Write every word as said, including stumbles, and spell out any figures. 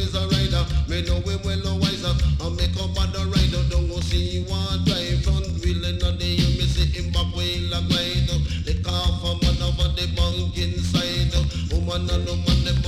is a rider. Me know we well wiser. I make up on the rider. Don't go see one drive front wheel in the day. You miss it in back wheel a glide. The car for man over the bunk inside. Woman and the man them